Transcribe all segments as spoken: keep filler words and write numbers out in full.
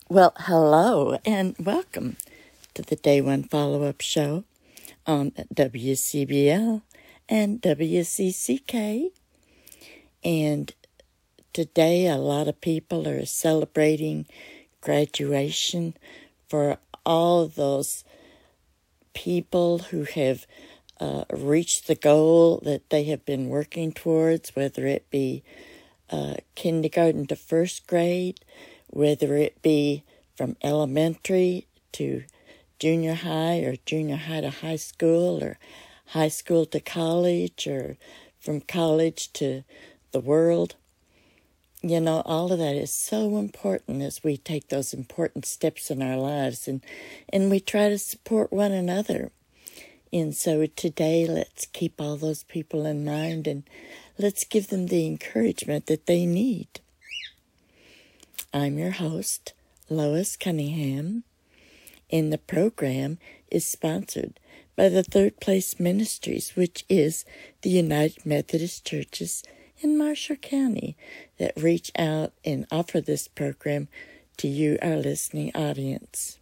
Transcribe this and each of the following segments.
Well, hello and welcome to the Day One Follow-Up Show on W C B L and W C C K. And today a lot of people are celebrating graduation for all of those people who have uh, reached the goal that they have been working towards, whether it be uh, kindergarten to first grade, whether it be from elementary to junior high or junior high to high school or high school to college or from college to the world. You know, all of that is so important as we take those important steps in our lives and, and we try to support one another. And so today, let's keep all those people in mind and let's give them the encouragement that they need. I'm your host, Lois Cunningham, and the program is sponsored by the Third Place Ministries, which is the United Methodist Churches in Marshall County that reach out and offer this program to you, our listening audience.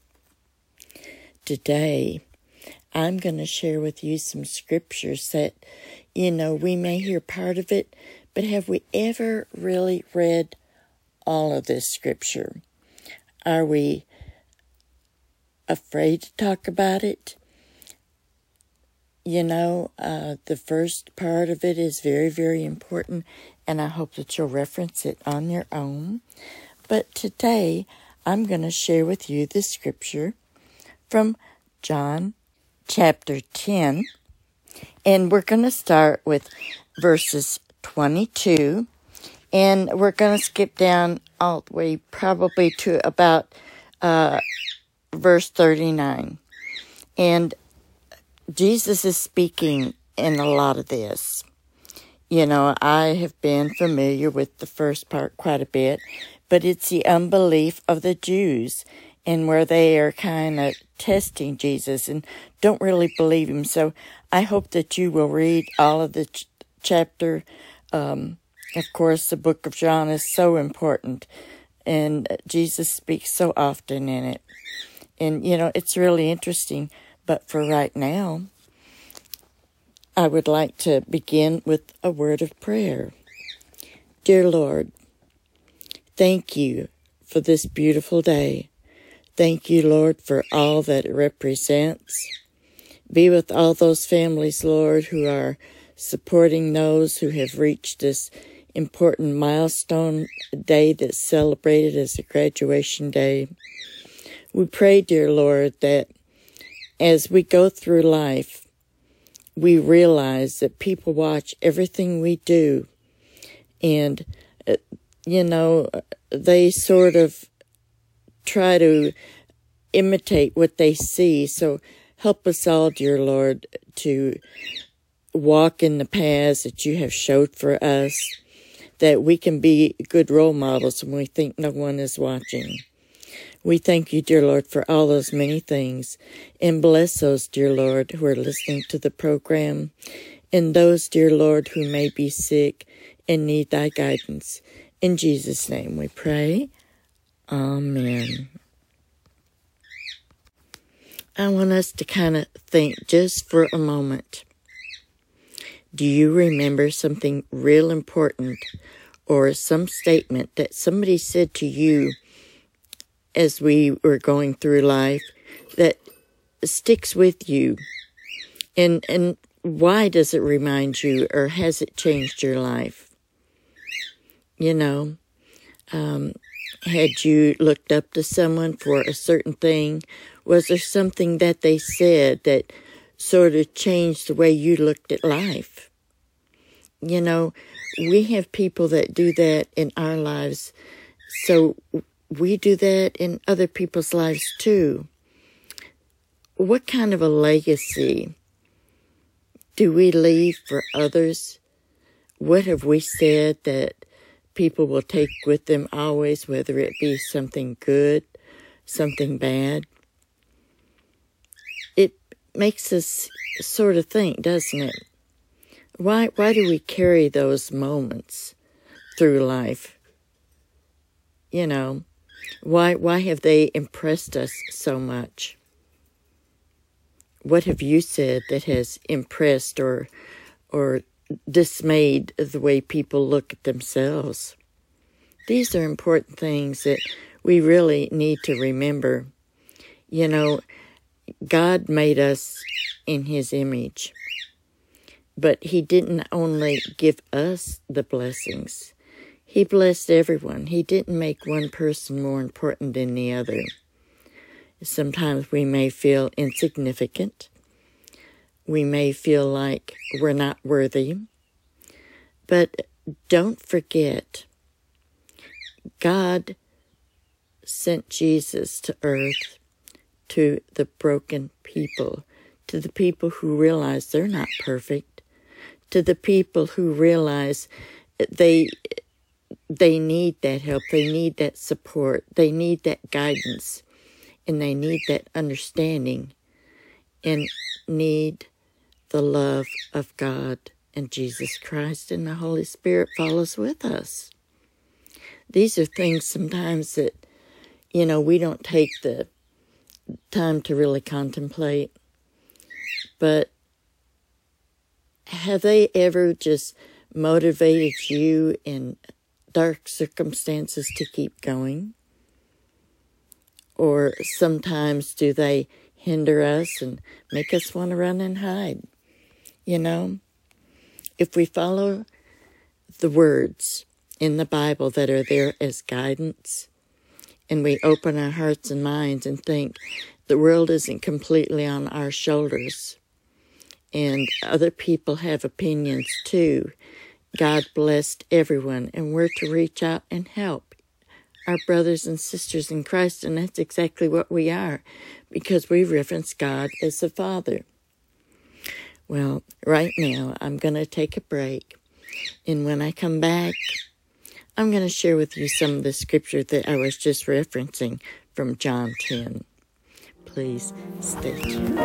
Today, I'm going to share with you some scriptures that, you know, we may hear part of it, but have we ever really read all of this scripture? Are we afraid to talk about it? You know, uh, the first part of it is very, very important, and I hope that you'll reference it on your own. But today, I'm going to share with you this scripture from John chapter ten, and we're going to start with verses twenty-two, and we're going to skip down all the way probably to about uh, verse thirty-nine. And Jesus is speaking in a lot of this. You know, I have been familiar with the first part quite a bit, but it's the unbelief of the Jews and where they are kind of testing Jesus and don't really believe him. So I hope that you will read all of the ch- chapter. Um, of course, the book of John is so important, and Jesus speaks so often in it. And, you know, it's really interesting. But for right now, I would like to begin with a word of prayer. Dear Lord, thank you for this beautiful day. Thank you, Lord, for all that it represents. Be with all those families, Lord, who are supporting those who have reached this important milestone day that's celebrated as a graduation day. We pray, dear Lord, that as we go through life, we realize that people watch everything we do, and, uh, you know, they sort of try to imitate what they see. So help us all, dear Lord, to walk in the paths that you have showed for us, that we can be good role models when we think no one is watching. We thank you, dear Lord, for all those many things, and bless those, dear Lord, who are listening to the program, and those, dear Lord, who may be sick and need thy guidance. In Jesus' name we pray. Amen. I want us to kind of think just for a moment. Do you remember something real important or some statement that somebody said to you as we were going through life that sticks with you? And and why does it remind you, or has it changed your life? You know, um, had you looked up to someone for a certain thing? Was there something that they said that sort of changed the way you looked at life? You know, we have people that do that in our lives, so we do that in other people's lives too. What kind of a legacy do we leave for others? What have we said that people will take with them always, whether it be something good, something bad? It makes us sort of think, doesn't it? Why, why do we carry those moments through life? You know, Why, why have they impressed us so much? What have you said that has impressed or, or dismayed the way people look at themselves? These are important things that we really need to remember. You know, God made us in His image, but He didn't only give us the blessings. He blessed everyone. He didn't make one person more important than the other. Sometimes we may feel insignificant. We may feel like we're not worthy. But don't forget, God sent Jesus to earth to the broken people, to the people who realize they're not perfect, to the people who realize they they need that help, they need that support, they need that guidance, and they need that understanding, and need the love of God and Jesus Christ, and the Holy Spirit follows with us. These are things sometimes that, you know, we don't take the time to really contemplate. But have they ever just motivated you in dark circumstances to keep going? Or sometimes do they hinder us and make us want to run and hide? You know, if we follow the words in the Bible that are there as guidance, and we open our hearts and minds and think the world isn't completely on our shoulders, and other people have opinions too. God blessed everyone, and we're to reach out and help our brothers and sisters in Christ, and that's exactly what we are, because we reference God as the Father. Well, right now, I'm going to take a break, and when I come back, I'm going to share with you some of the scripture that I was just referencing from John ten. Please stay tuned.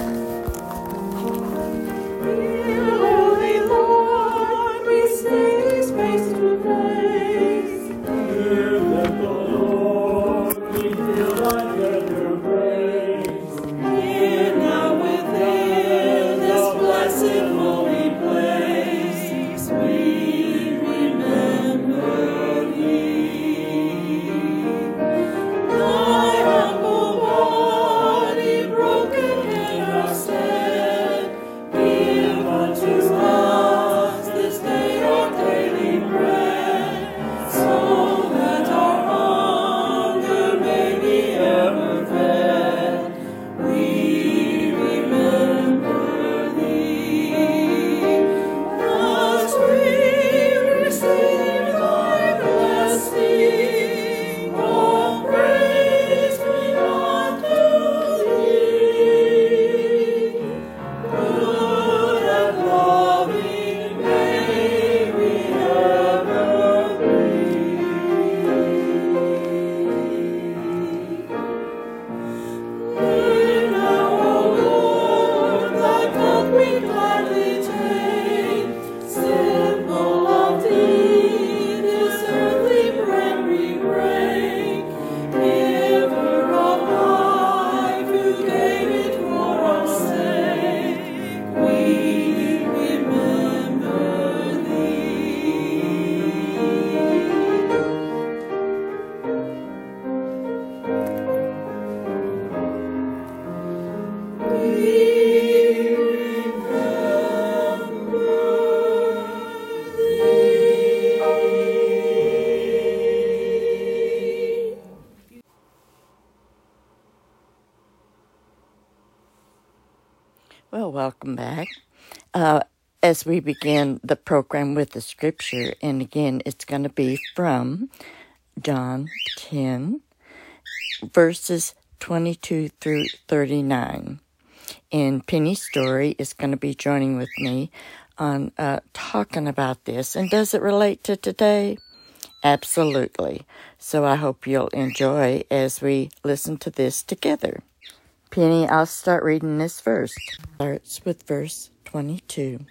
Well, welcome back. Uh, as we begin the program with the scripture, and again, it's going to be from John ten, verses twenty-two through thirty-nine. And Penny Story is going to be joining with me on uh, talking about this. And does it relate to today? Absolutely. So I hope you'll enjoy as we listen to this together. Penny, I'll start reading this verse. Starts with verse twenty-two.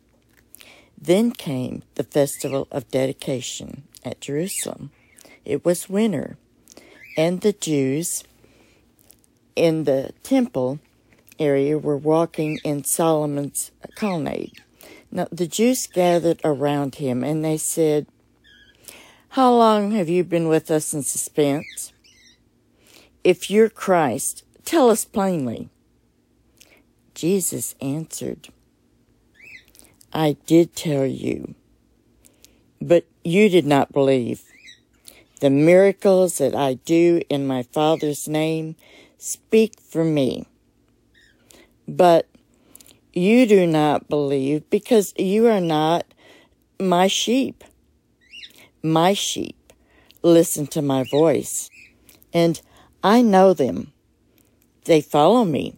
Then came the festival of dedication at Jerusalem. It was winter. and the Jews in the temple area were walking in Solomon's colonnade. Now, the Jews gathered around him, and they said, "How long have you been with us in suspense? If you're Christ, tell us plainly." Jesus answered, "I did tell you, but you did not believe. The miracles that I do in my Father's name speak for me. But you do not believe because you are not my sheep. My sheep listen to my voice, and I know them. They follow me.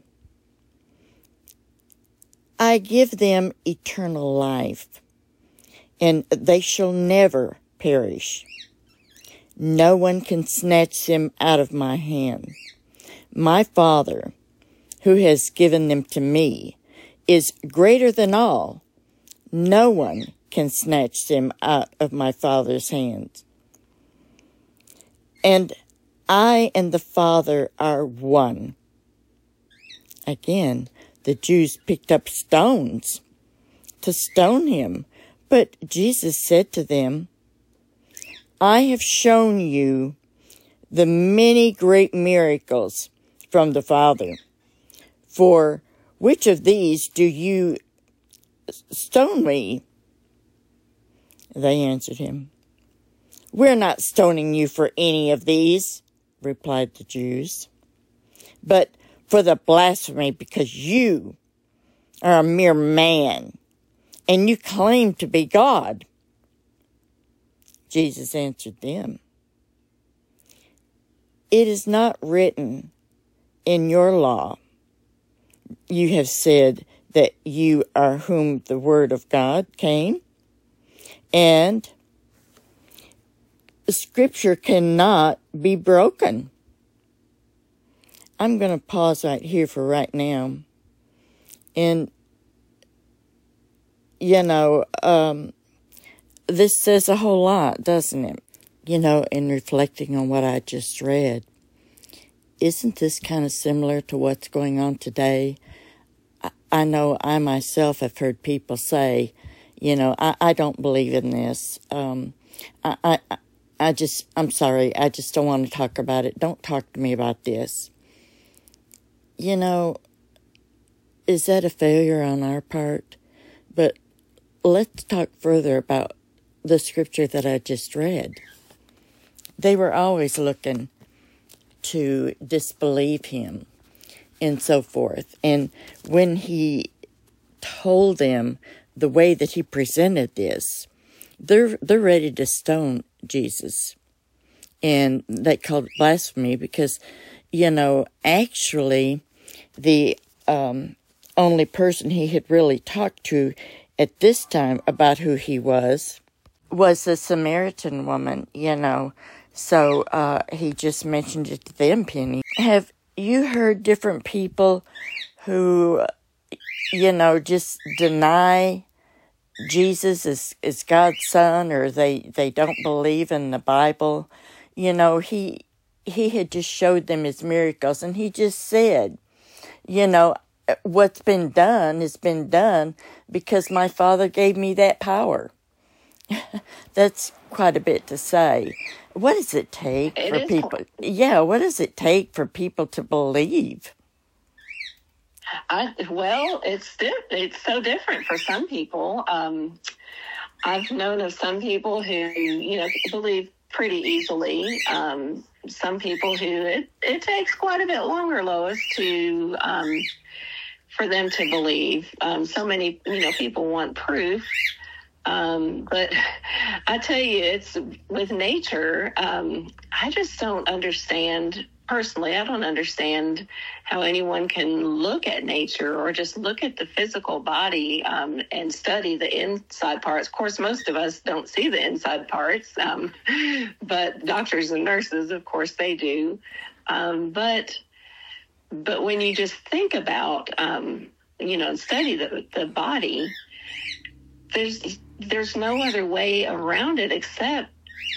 I give them eternal life, and they shall never perish. No one can snatch them out of my hand. My Father, who has given them to me, is greater than all. No one can snatch them out of my Father's hands. And I and the Father are one." Again, the Jews picked up stones to stone him, but Jesus said to them, "I have shown you the many great miracles from the Father. For which of these do you stone me?" They answered him, "We're not stoning you for any of these," replied the Jews, "but for the blasphemy, because you are a mere man, and you claim to be God." Jesus answered them, "It is not written in your law, you have said that you are whom the word of God came, and Scripture cannot be broken." I'm going to pause right here for right now. And, you know, um, this says a whole lot, doesn't it? You know, in reflecting on what I just read, isn't this kind of similar to what's going on today? I, I know I myself have heard people say, you know, I, I don't believe in this. Um, I, I, I just, I'm sorry, I just don't want to talk about it. Don't talk to me about this. You know, is that a failure on our part? But let's talk further about the scripture that I just read. They were always looking to disbelieve him and so forth. And when he told them the way that he presented this, they're they're ready to stone Jesus. And they called it blasphemy because, you know, actually the um, only person he had really talked to at this time about who he was was the Samaritan woman, you know. So uh, he just mentioned it to them, Penny. Have you heard different people who, you know, just deny Jesus is, is God's son, or they, they don't believe in the Bible? You know, he he had just showed them his miracles, and he just said, you know, what's been done has been done because my Father gave me that power. That's quite a bit to say. What does it take It for is people? hard. Yeah, what does it take for people to believe? I, well, it's di- it's so different for some people. Um, I've known of some people who, you know, believe pretty easily. Um, some people who it, it takes quite a bit longer, Lois, to um, for them to believe. Um, so many, you know, people want proof. Um, but I tell you, it's with nature. Um, I just don't understand. Personally, I don't understand how anyone can look at nature or just look at the physical body um, and study the inside parts. Of course, most of us don't see the inside parts, um, but doctors and nurses, of course, they do. Um, but but when you just think about, um, you know, study the, the body, there's there's no other way around it except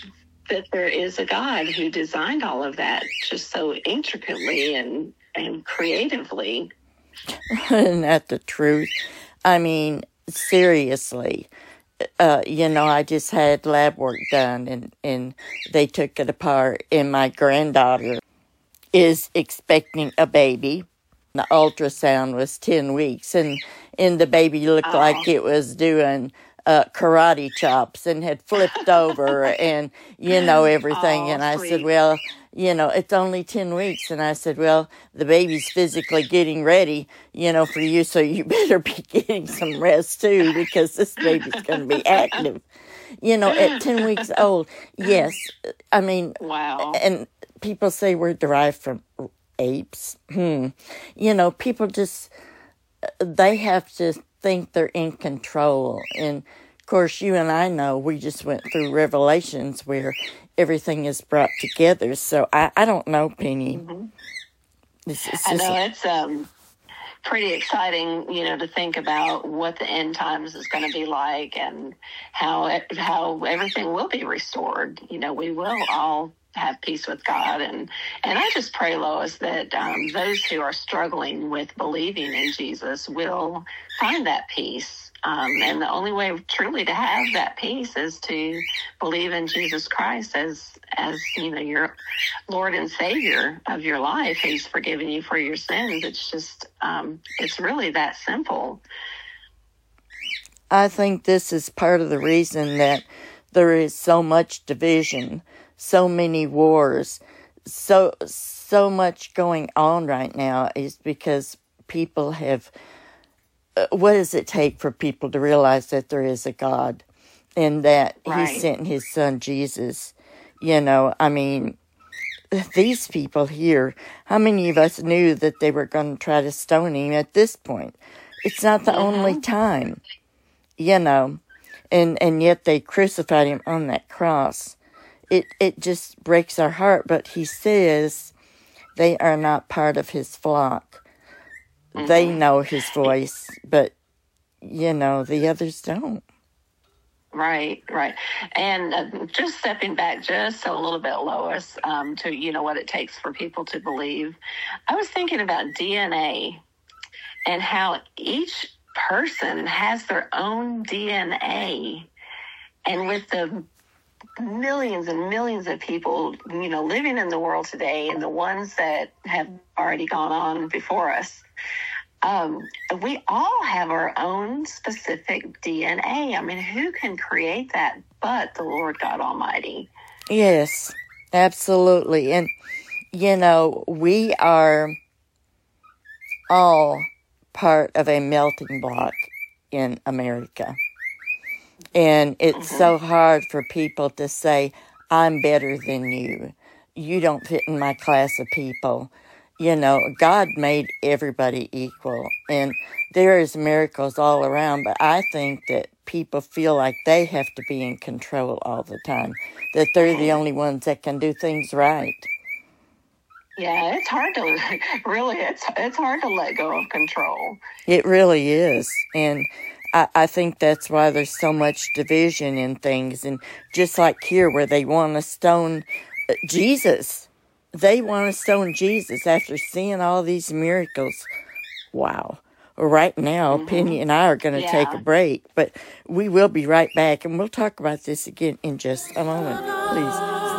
that there is a God who designed all of that just so intricately and, and creatively. Isn't that the truth? I mean, seriously. Uh, you know, I just had lab work done, and, and they took it apart, and my granddaughter is expecting a baby. The ultrasound was ten weeks, and, and the baby looked oh. like it was doing uh, karate chops and had flipped over and, you know, everything. Oh, and I sweet. said, well, you know, it's only ten weeks. And I said, well, the baby's physically getting ready, you know, for you. So you better be getting some rest too, because this baby's going to be active, you know, at ten weeks old. Yes. I mean, wow. And people say we're derived from apes. Hmm. You know, people just, they have to think they're in control. And of course, you and I know we just went through Revelations where everything is brought together. So I, I don't know, Penny. Mm-hmm. It's, it's I just, know it's um pretty exciting, you know, to think about what the end times is going to be like and how it, how everything will be restored. You know, we will all have peace with God. And, and I just pray, Lois, that um, those who are struggling with believing in Jesus will find that peace. Um, and the only way truly to have that peace is to believe in Jesus Christ as, as, you know, your Lord and Savior of your life. He's forgiven you for your sins. It's just, um, it's really that simple. I think this is part of the reason that there is so much division, so many wars, so so much going on right now, is because people have, uh, what does it take for people to realize that there is a God and that right. he sent his son Jesus? You know, I mean, these people here, how many of us knew that they were going to try to stone him at this point? It's not the mm-hmm. only time, you know, and, and yet they crucified him on that cross. It it just breaks our heart, but he says they are not part of his flock. Mm-hmm. They know his voice, but, you know, the others don't. Right, right. And uh, just stepping back just a little bit, Lois, um, to, you know, what it takes for people to believe. I was thinking about D N A and how each person has their own D N A. And with the millions and millions of people, you know, living in the world today and the ones that have already gone on before us, um, we all have our own specific D N A. I mean, who can create that but the Lord God Almighty? Yes, absolutely. And, you know, we are all part of a melting block in America. And it's mm-hmm. so hard for people to say, I'm better than you. You don't fit in my class of people. You know, God made everybody equal. And there is miracles all around. But I think that people feel like they have to be in control all the time. That they're the only ones that can do things right. Yeah, it's hard to, really, it's, it's hard to let go of control. It really is. And I, I think that's why there's so much division in things. And just like here where they want to stone Jesus. They want to stone Jesus after seeing all these miracles. Wow. Right now, mm-hmm. Penny and I are going to yeah. take a break. But we will be right back. And we'll talk about this again in just a moment. Please stay tuned.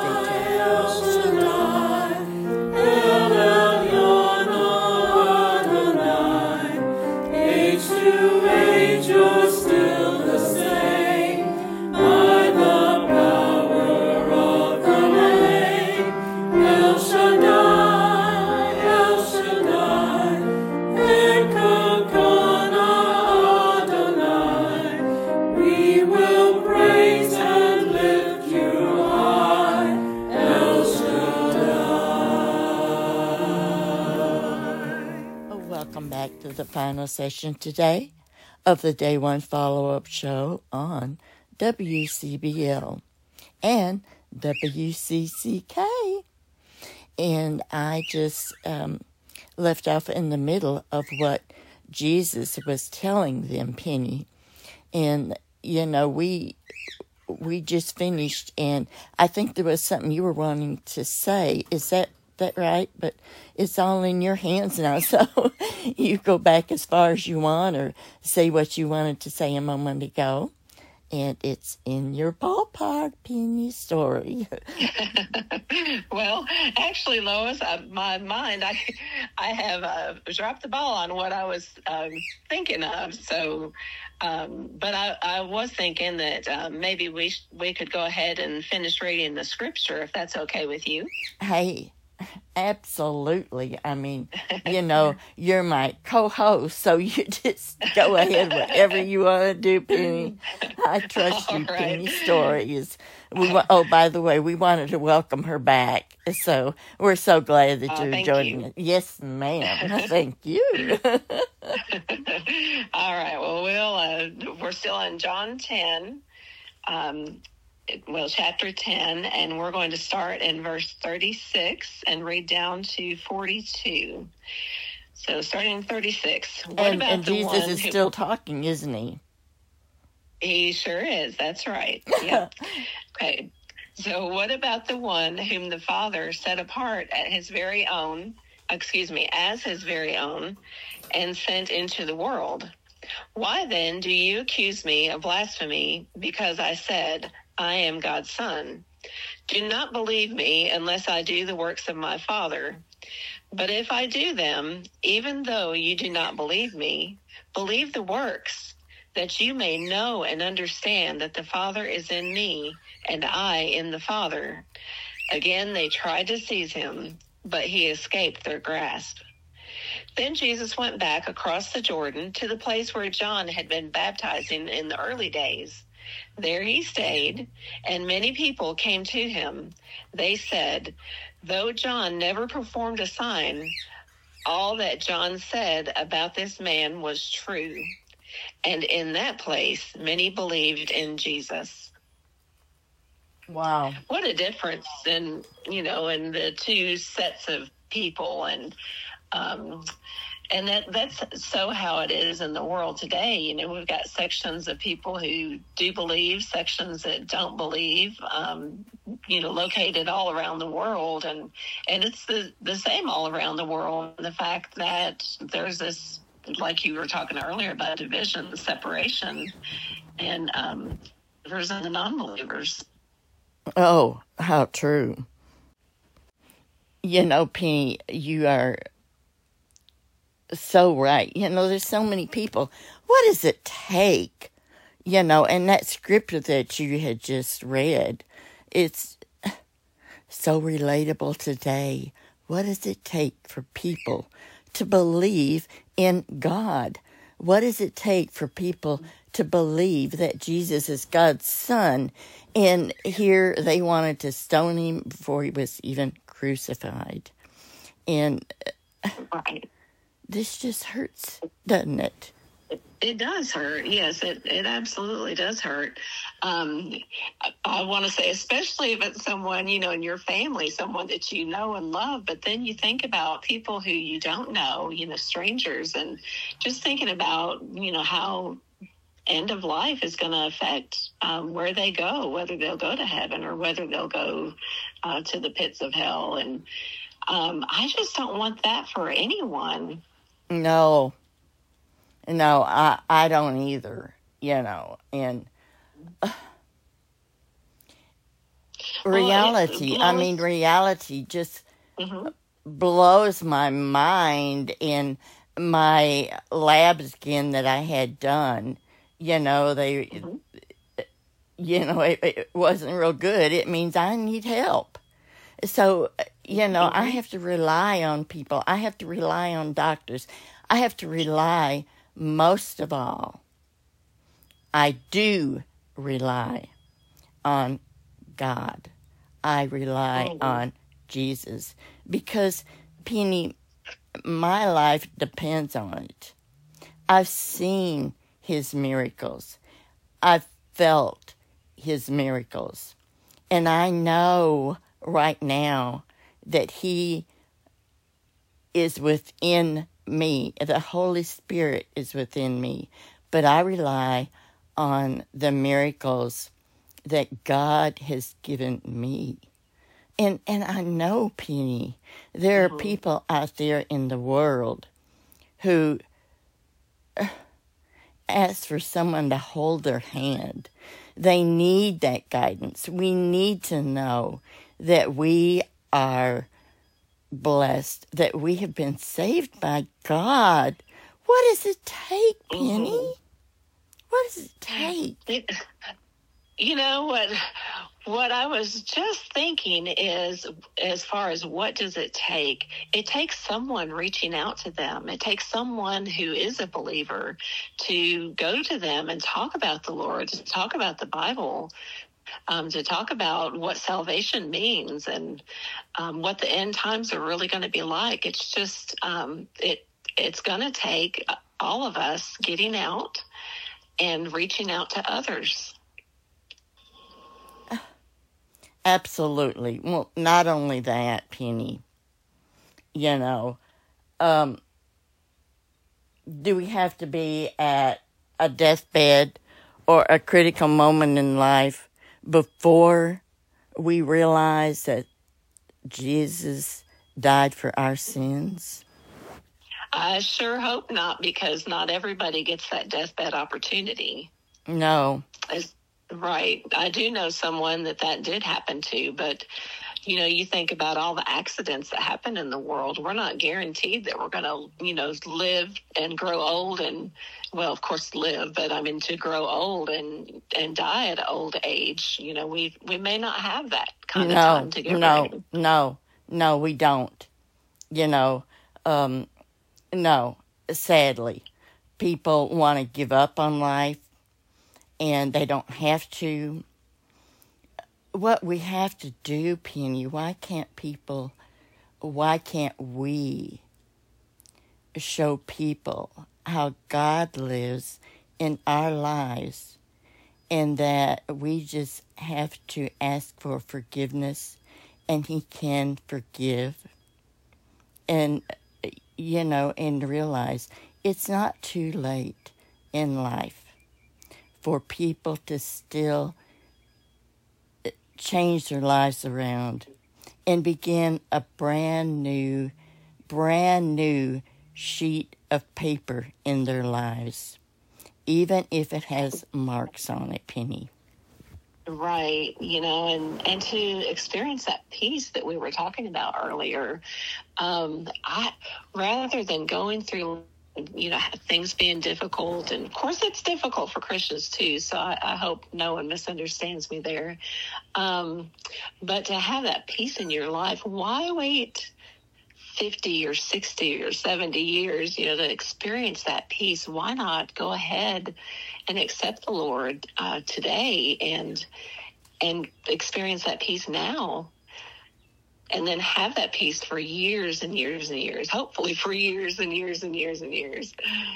To the final session today of the Day One Follow-Up Show on W C B L and W C C K. And I just um, left off in the middle of what Jesus was telling them, Penny. And, you know, we we just finished, and I think there was something you were wanting to say. Is that that right? But it's all in your hands now, so you go back as far as you want or say what you wanted to say a moment ago. And it's in your ballpark, Penny Story. Well, actually, Lois, uh, my mind, I I have uh, dropped the ball on what I was um, thinking of. So, um, but I, I was thinking that uh, maybe we sh- we could go ahead and finish reading the scripture, if that's okay with you. Hey, absolutely. I mean, you know, you're my co-host, so you just go ahead whatever you want to do, Penny. I trust All you, right. Penny Stories. We wa- oh, by the way, we wanted to welcome her back, so we're so glad that Oh, you're thank joining you. us. Yes, ma'am. Thank you. All right. Well, we'll uh, we're still in John ten. Um, well, chapter ten, and we're going to start in verse thirty-six and read down to forty-two. So starting in thirty-six. What and about and the Jesus one is who... still talking, isn't he? He sure is. That's right. Yep. Okay. So what about the one whom the Father set apart at his very own, excuse me, as his very own, and sent into the world? Why then do you accuse me of blasphemy because I said, I am God's son? Do not believe me unless I do the works of my Father. But if I do them, even though you do not believe me, believe the works, that you may know and understand that the Father is in me, and I in the Father. Again, they tried to seize him, but he escaped their grasp. Then Jesus went back across the Jordan to the place where John had been baptizing in the early days. There he stayed, and many people came to him. They said, though John never performed a sign, all that John said about this man was true. And in that place, many believed in Jesus. Wow. What a difference in, you know, in the two sets of people. And, um, and that that's so how it is in the world today. You know, we've got sections of people who do believe, sections that don't believe, um, you know, located all around the world. And, and it's the, the same all around the world. The fact that there's this, like you were talking earlier about division, separation, and um, believers and the non-believers. Oh, how true. You know, Penny, you are so right. You know, there's so many people. What does it take? You know, and that scripture that you had just read, it's so relatable today. What does it take for people to believe in God? What does it take for people to believe that Jesus is God's son? And here they wanted to stone him before he was even crucified. And Right. This just hurts, doesn't it? It does hurt. Yes, it, it absolutely does hurt. Um, I, I want to say, especially if it's someone, you know, in your family, someone that you know and love, but then you think about people who you don't know, you know, strangers, and just thinking about, you know, how end of life is going to affect um, where they go, whether they'll go to heaven or whether they'll go uh, to the pits of hell. And um, I just don't want that for anyone. No. No, I, I don't either, you know, and uh, reality, well, I mean, reality just mm-hmm. blows my mind. In my lab scan that I had done, you know, they, mm-hmm. you know, it, it wasn't real good. It means I need help. So, you know, mm-hmm. I have to rely on people. I have to rely on doctors. I have to rely, most of all, I do rely on God. I rely mm-hmm. on Jesus. Because, Penny, my life depends on it. I've seen his miracles. I've felt his miracles. And I know right now that he is within me. The Holy Spirit is within me. But I rely on the miracles that God has given me. And and I know, Penny, there Mm-hmm. are people out there in the world who ask for someone to hold their hand. They need that guidance. We need to know that we are blessed, that we have been saved by God. What does it take, Penny? Mm-hmm. What does it take? It, you know what? What I was just thinking is, as far as what does it take, it takes someone reaching out to them. It takes someone who is a believer to go to them and talk about the Lord, to talk about the Bible, um, to talk about what salvation means and um, what the end times are really going to be like. It's just, um, it it's going to take all of us getting out and reaching out to others. Absolutely. Well, not only that, Penny, you know, um, do we have to be at a deathbed or a critical moment in life before we realize that Jesus died for our sins? I sure hope not, because not everybody gets that deathbed opportunity. No. As, right. I do know someone that that did happen to, but, you know, you think about all the accidents that happen in the world. We're not guaranteed that we're going to, you know, live and grow old and, well, of course, live, but I mean, to grow old and, and die at old age. You know, we we may not have that kind no, of time to get no, ready. No, no, we don't. You know, um, no, sadly, people want to give up on life, and they don't have to. What we have to do, Penny, why can't people, why can't we show people how God lives in our lives, and that we just have to ask for forgiveness, and He can forgive. And, you know, and realize it's not too late in life for people to still change their lives around and begin a brand new, brand new sheet of paper in their lives, even if it has marks on it, Penny. Right, you know, and, and to experience that peace that we were talking about earlier, um, I rather than going through, you know, things being difficult, and of course it's difficult for Christians too, so I, I hope no one misunderstands me there. Um, but to have that peace in your life, why wait fifty or sixty or seventy years, you know, to experience that peace? Why not go ahead and accept the Lord uh, today and and experience that peace now, and then have that peace for years and years and years, hopefully for years and years and years and years.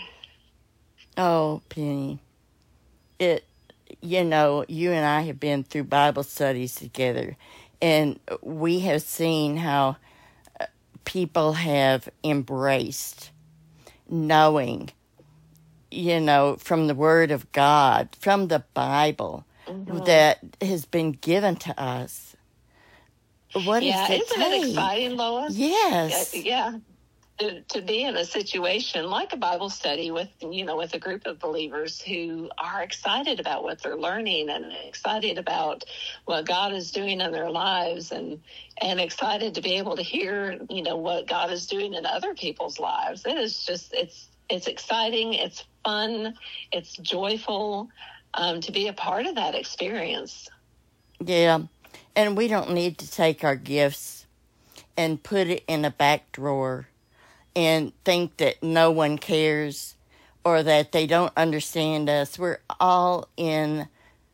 Oh, Penny, it, you know, you and I have been through Bible studies together, and we have seen how people have embraced knowing, you know, from the Word of God, from the Bible, mm-hmm. that has been given to us. What yeah, does it isn't take? it exciting, Lois? Yes. Yeah. To, to be in a situation like a Bible study with, you know, with a group of believers who are excited about what they're learning and excited about what God is doing in their lives, and and excited to be able to hear, you know, what God is doing in other people's lives. It is just, it's it's exciting, it's fun, it's joyful um, to be a part of that experience. Yeah, and we don't need to take our gifts and put it in a back drawer and think that no one cares or that they don't understand us. We're all in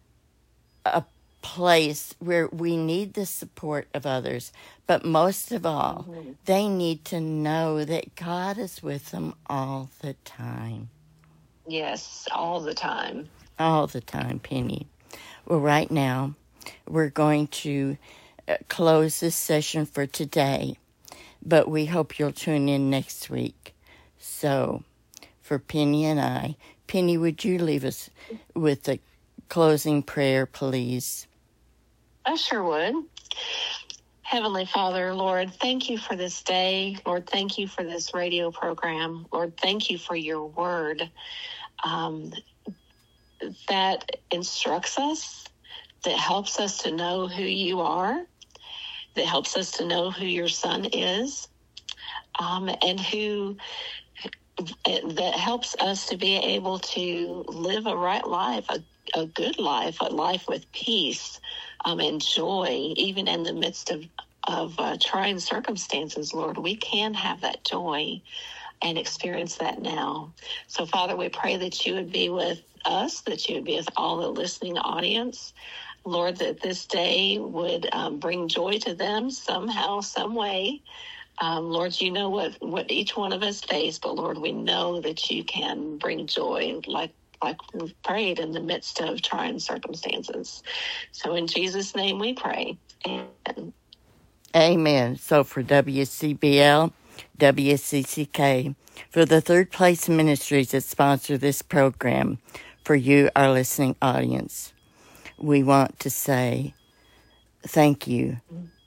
a place where we need the support of others, but most of all, mm-hmm. they need to know that God is with them all the time. Yes, all the time. All the time, Penny. Well, right now, we're going to close this session for today, but we hope you'll tune in next week. So, for Penny and I, Penny, would you leave us with a closing prayer, please? I sure would. Heavenly Father, Lord, thank you for this day. Lord, thank you for this radio program. Lord, thank you for your word um, that instructs us, that helps us to know who you are, that helps us to know who your Son is, um, and who that helps us to be able to live a right life, a, a good life, a life with peace um, and joy, even in the midst of, of uh, trying circumstances, Lord. We can have that joy and experience that now. So, Father, we pray that you would be with us, that you would be with all the listening audience. Lord, that this day would um, bring joy to them somehow, some way. Um, Lord, you know what, what each one of us face, but Lord, we know that you can bring joy like like we've prayed in the midst of trying circumstances. So in Jesus' name we pray. Amen. Amen. So for W C B L, W C C K, for the Third Place Ministries that sponsor this program, for you, our listening audience, we want to say thank you.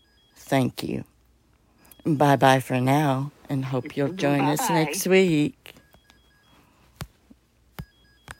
Thank you. Bye-bye for now, and hope you'll join Bye-bye. us next week.